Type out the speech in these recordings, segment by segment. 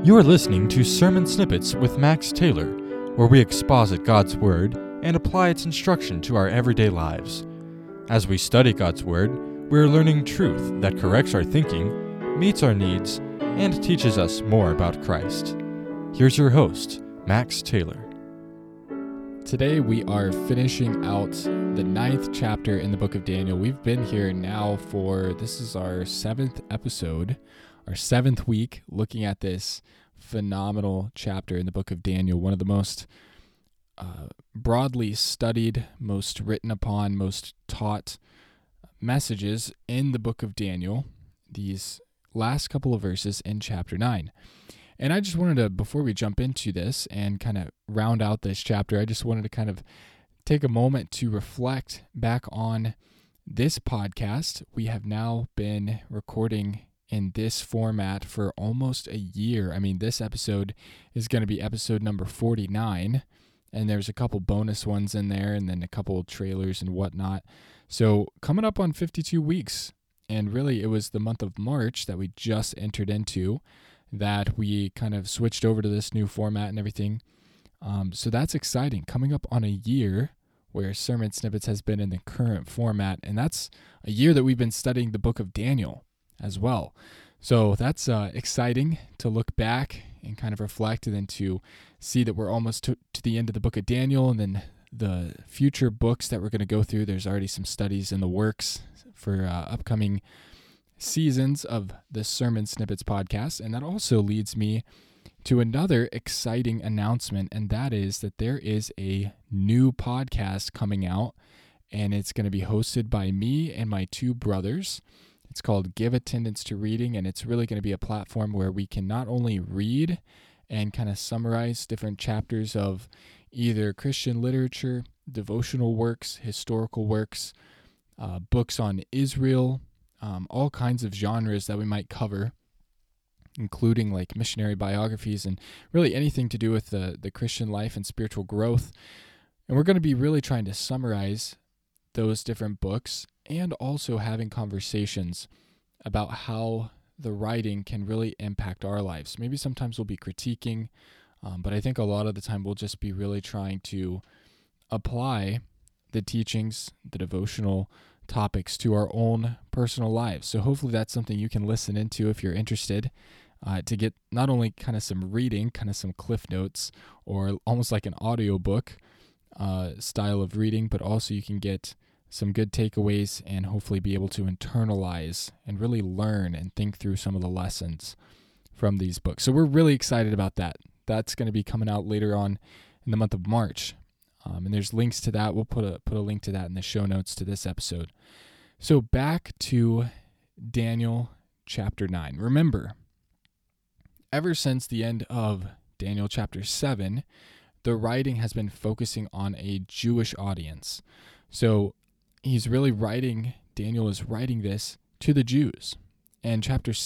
You are listening to Sermon Snippets with Max Taylor, where we exposit God's Word and apply its instruction to our everyday lives. As we study God's Word, we are learning truth that corrects our thinking, meets our needs, and teaches us more about Christ. Here's your host, Max Taylor. Today we are finishing out the 9th chapter in the book of Daniel. We've been here now this is our 7th episode, our 7th week, looking at this phenomenal chapter in the book of Daniel, one of the most broadly studied, most written upon, most taught messages in the book of Daniel, these last couple of verses in chapter 9. And I just wanted to, before we jump into this and kind of round out this chapter, I just wanted to kind of take a moment to reflect back on this podcast. We have now been recording in this format for almost a year. I mean, this episode is going to be episode number 49, and there's a couple bonus ones in there, and then a couple trailers and whatnot. So coming up on 52 weeks, and really it was the month of March that we just entered into that we kind of switched over to this new format and everything. So that's exciting. Coming up on a year where Sermon Snippets has been in the current format, and that's a year that we've been studying the book of Daniel as well. So that's exciting to look back and kind of reflect, and then to see that we're almost to the end of the book of Daniel, and then the future books that we're going to go through. There's already some studies in the works for upcoming seasons of the Sermon Snippets podcast. And that also leads me to another exciting announcement, and that is that there is a new podcast coming out, and it's going to be hosted by me and my two brothers. It's called Give Attendance to Reading, and it's really going to be a platform where we can not only read and kind of summarize different chapters of either Christian literature, devotional works, historical works, books on Israel, all kinds of genres that we might cover, including like missionary biographies and really anything to do with the Christian life and spiritual growth. And we're going to be really trying to summarize those different books, and also having conversations about how the writing can really impact our lives. Maybe sometimes we'll be critiquing, but I think a lot of the time we'll just be really trying to apply the teachings, the devotional topics to our own personal lives. So hopefully that's something you can listen into if you're interested, to get not only kind of some reading, kind of some cliff notes, or almost like an audiobook style of reading, but also you can get some good takeaways and hopefully be able to internalize and really learn and think through some of the lessons from these books. So we're really excited about that. That's going to be coming out later on in the month of March. And there's links to that. We'll put a link to that in the show notes to this episode. So back to Daniel chapter 9. Remember, ever since the end of Daniel chapter 7, the writing has been focusing on a Jewish audience. So Daniel is writing this to the Jews. And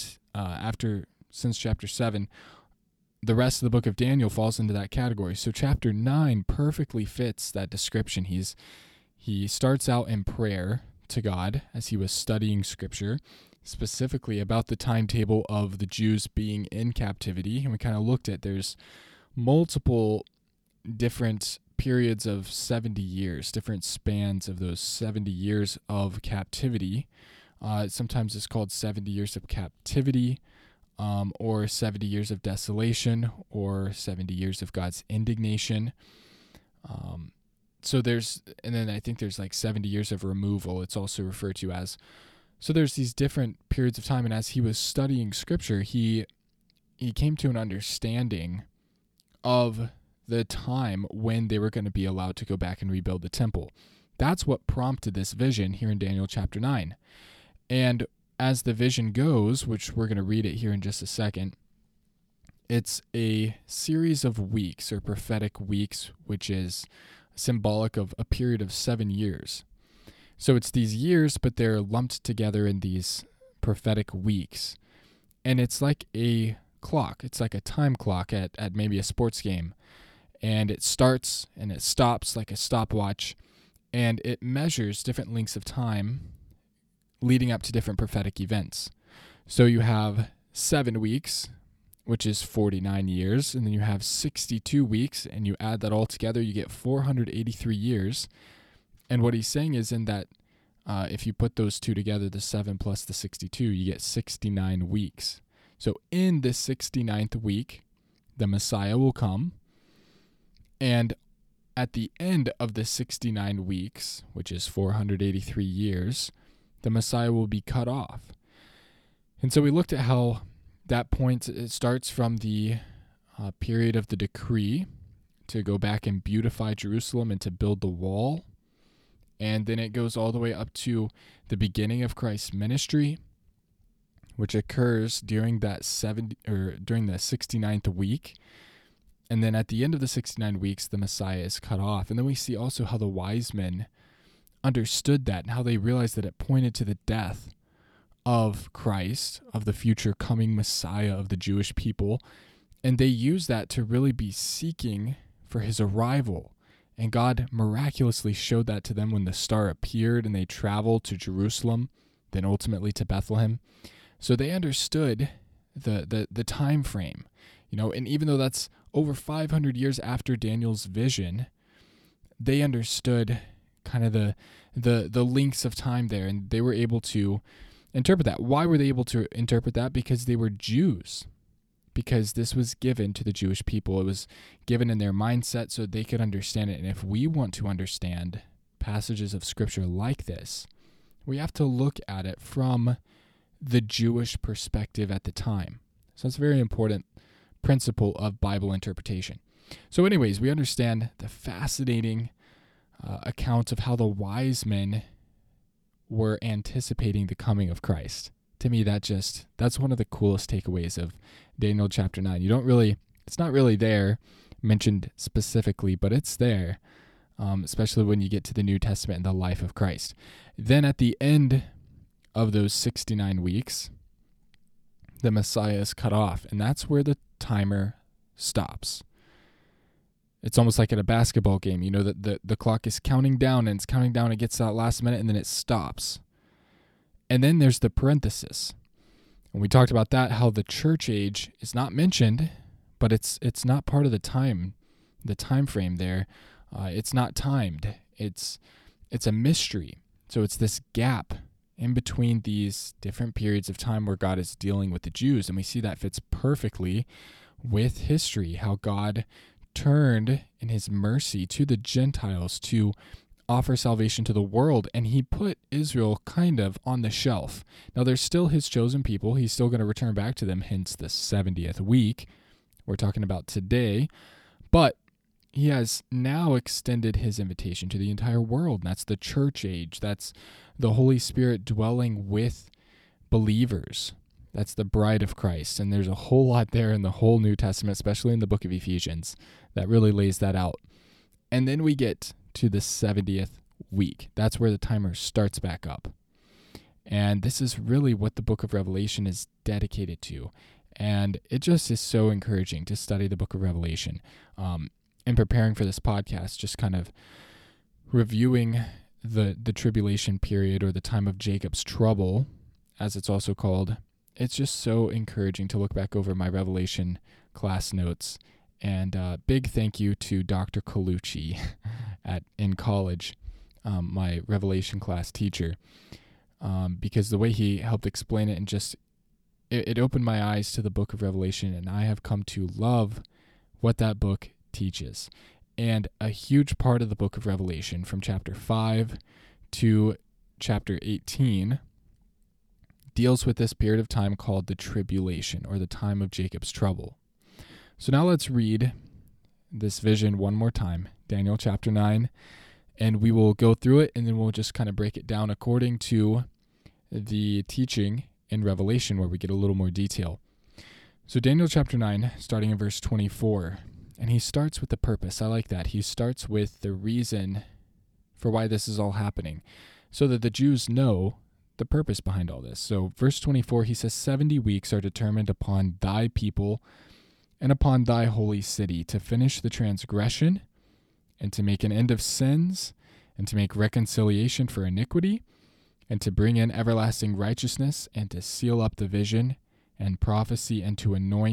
since chapter 7, the rest of the book of Daniel falls into that category. So chapter 9 perfectly fits that description. He starts out in prayer to God as he was studying scripture, specifically about the timetable of the Jews being in captivity. And we kind of looked at there's multiple different periods of 70 years, different spans of those 70 years of captivity. Sometimes it's called 70 years of captivity, or 70 years of desolation, or 70 years of God's indignation. And then I think there's like 70 years of removal, it's also referred to as. So there's these different periods of time, and as he was studying scripture, he came to an understanding of the time when they were going to be allowed to go back and rebuild the temple. That's what prompted this vision here in Daniel chapter 9. And as the vision goes, which we're going to read it here in just a second, it's a series of weeks or prophetic weeks, which is symbolic of a period of 7 years. So it's these years, but they're lumped together in these prophetic weeks. And it's like a clock. It's like a time clock at maybe a sports game. And it starts and it stops like a stopwatch, and it measures different lengths of time leading up to different prophetic events. So you have 7 weeks, which is 49 years, and then you have 62 weeks, and you add that all together, you get 483 years. And what he's saying is in that if you put those two together, the 7 plus the 62, you get 69 weeks. So in the 69th week, the Messiah will come, and at the end of the 69 weeks, which is 483 years, the Messiah will be cut off. And so we looked at how that point, it starts from the period of the decree to go back and beautify Jerusalem and to build the wall. And then it goes all the way up to the beginning of Christ's ministry, which occurs during that during the 69th week. And then at the end of the 69 weeks, the Messiah is cut off. And then we see also how the wise men understood that and how they realized that it pointed to the death of Christ, of the future coming Messiah of the Jewish people. And they used that to really be seeking for his arrival. And God miraculously showed that to them when the star appeared and they traveled to Jerusalem, then ultimately to Bethlehem. So they understood the time frame, and even though that's over 500 years after Daniel's vision, they understood kind of the links of time there, and they were able to interpret that. Why were they able to interpret that? Because they were Jews. Because this was given to the Jewish people. It was given in their mindset so they could understand it. And if we want to understand passages of Scripture like this, we have to look at it from the Jewish perspective at the time. So that's a very important principle of Bible interpretation. So anyways, we understand the fascinating account of how the wise men were anticipating the coming of Christ. To me, that's one of the coolest takeaways of Daniel chapter 9. It's not really there mentioned specifically, but it's there, especially when you get to the New Testament and the life of Christ. Then at the end of those 69 weeks, the Messiah is cut off, and that's where the timer stops. It's almost like at a basketball game, that the clock is counting down, and it's counting down, it gets to that last minute, and then it stops. And then there's the parenthesis. And we talked about that, how the church age is not mentioned, but it's not part of the time frame there. It's not timed. It's a mystery. So it's this gap in between these different periods of time where God is dealing with the Jews. And we see that fits perfectly with history, how God turned in his mercy to the Gentiles to offer salvation to the world, and he put Israel kind of on the shelf. Now, they're still his chosen people. He's still going to return back to them, hence the 70th week we're talking about today. But he has now extended his invitation to the entire world, and that's the church age. That's the Holy Spirit dwelling with believers. That's the bride of Christ. And there's a whole lot there in the whole New Testament, especially in the book of Ephesians, that really lays that out. And then we get to the 70th week. That's where the timer starts back up. And this is really what the book of Revelation is dedicated to. And it just is so encouraging to study the book of Revelation. In preparing for this podcast, just kind of reviewing the tribulation period, or the time of Jacob's trouble, as it's also called, it's just so encouraging to look back over my Revelation class notes. And big thank you to Dr. Colucci in college, my Revelation class teacher, because the way he helped explain it, and just it opened my eyes to the book of Revelation, and I have come to love what that book teaches. And a huge part of the book of Revelation, from chapter 5 to chapter 18, deals with this period of time called the tribulation, or the time of Jacob's trouble. So now let's read this vision one more time, Daniel chapter 9, and we will go through it, and then we'll just kind of break it down according to the teaching in Revelation, where we get a little more detail. So Daniel chapter 9, starting in verse 24, and he starts with the purpose. I like that. He starts with the reason for why this is all happening, so that the Jews know the purpose behind all this. So verse 24, he says, 70 weeks are determined upon thy people and upon thy holy city, to finish the transgression, and to make an end of sins, and to make reconciliation for iniquity, and to bring in everlasting righteousness, and to seal up the vision and prophecy, and to anoint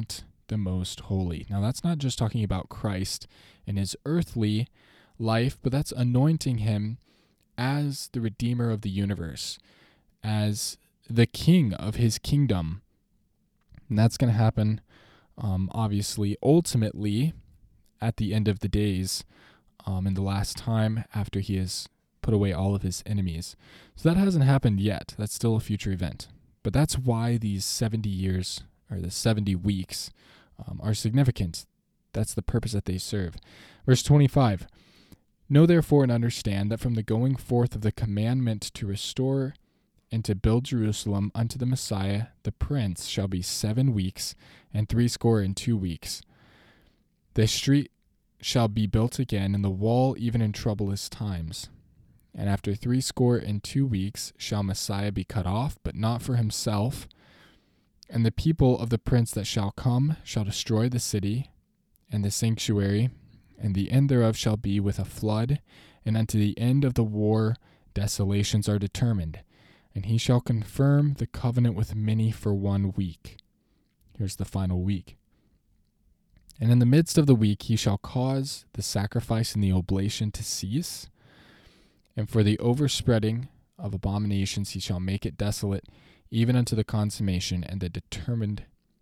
the Most Holy. Now, that's not just talking about Christ and his earthly life, but that's anointing him as the Redeemer of the universe, as the King of his kingdom. And that's going to happen, obviously, ultimately, at the end of the days, in the last time after he has put away all of his enemies. So that hasn't happened yet. That's still a future event. But that's why these 70 years, or the 70 weeks, are significant. That's the purpose that they serve. Verse 25, know therefore and understand that from the going forth of the commandment to restore and to build Jerusalem unto the Messiah, the Prince, shall be 7 weeks and 62 weeks. The street shall be built again, and the wall even in troublous times. And after 62 weeks shall Messiah be cut off, but not for himself. And the people of the prince that shall come shall destroy the city and the sanctuary, and the end thereof shall be with a flood, and unto the end of the war desolations are determined. And he shall confirm the covenant with many for 1 week. Here's the final week. And in the midst of the week he shall cause the sacrifice and the oblation to cease, and for the overspreading of abominations he shall make it desolate, even unto the consummation, and that determined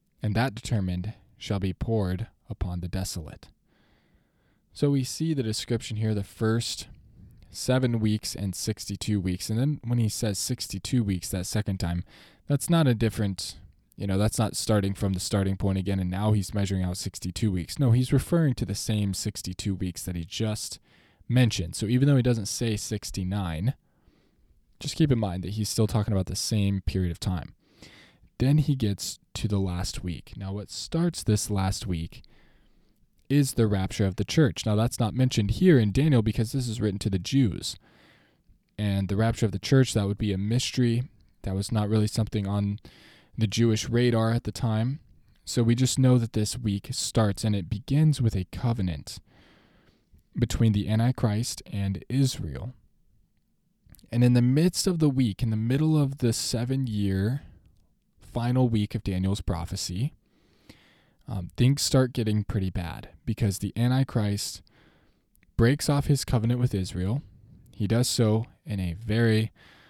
shall be poured upon the desolate. So we see the description here, the first 7 weeks and 62 weeks. And then when he says 62 weeks that second time, that's not a different, that's not starting from the starting point again, and now he's measuring out 62 weeks. No, he's referring to the same 62 weeks that he just mentioned. So even though he doesn't say 69, just keep in mind that he's still talking about the same period of time. Then he gets to the last week. Now, what starts this last week is the rapture of the church. Now, that's not mentioned here in Daniel because this is written to the Jews. And the rapture of the church, that would be a mystery. That was not really something on the Jewish radar at the time. So we just know that this week starts, and it begins with a covenant between the Antichrist and Israel. And in the midst of the week, in the middle of the 7-year final week of Daniel's prophecy, things start getting pretty bad because the Antichrist breaks off his covenant with Israel. He does so in a very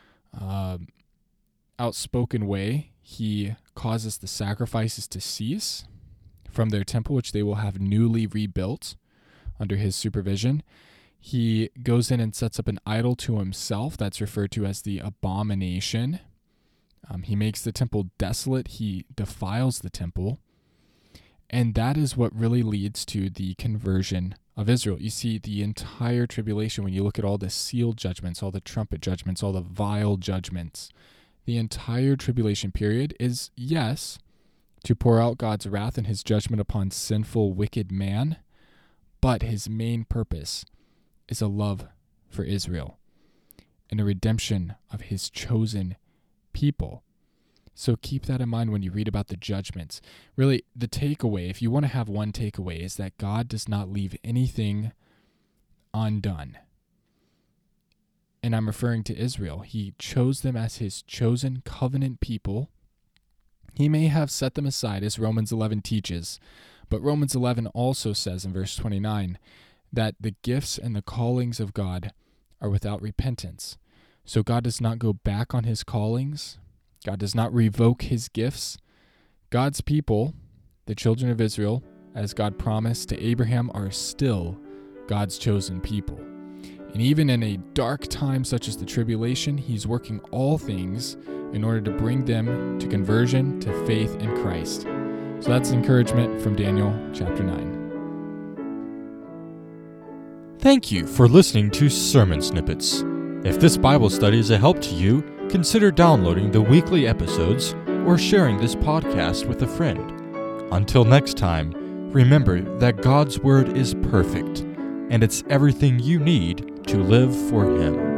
outspoken way. He causes the sacrifices to cease from their temple, which they will have newly rebuilt under his supervision. He goes in and sets up an idol to himself that's referred to as the abomination. He makes the temple desolate. He defiles the temple. And that is what really leads to the conversion of Israel. You see, the entire tribulation, when you look at all the seal judgments, all the trumpet judgments, all the vial judgments, the entire tribulation period is, yes, to pour out God's wrath and his judgment upon sinful, wicked man, but his main purpose is a love for Israel and a redemption of his chosen people. So keep that in mind when you read about the judgments. Really, the takeaway, if you want to have one takeaway, is that God does not leave anything undone. And I'm referring to Israel. He chose them as his chosen covenant people. He may have set them aside, as Romans 11 teaches, but Romans 11 also says in verse 29 that the gifts and the callings of God are without repentance. So God does not go back on his callings. God does not revoke his gifts. God's people, the children of Israel, as God promised to Abraham, are still God's chosen people. And even in a dark time such as the tribulation, he's working all things in order to bring them to conversion, to faith in Christ. So that's encouragement from Daniel chapter 9. Thank you for listening to Sermon Snippets. If this Bible study is a help to you, consider downloading the weekly episodes or sharing this podcast with a friend. Until next time, remember that God's Word is perfect, and it's everything you need to live for Him.